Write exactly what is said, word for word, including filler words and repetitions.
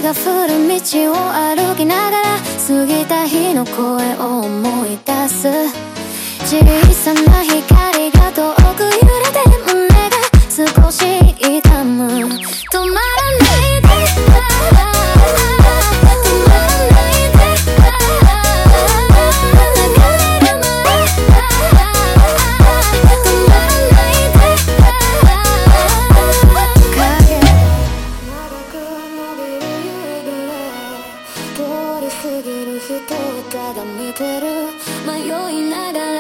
が降る道を歩きながら過ぎた日の声を思い出す。小さな光が遠く揺れて胸が少し痛む。止まらないで、止まらないで、流れる前、止まらないで、影長く伸びる指を通り過ぎる人をただ見てる。迷いながら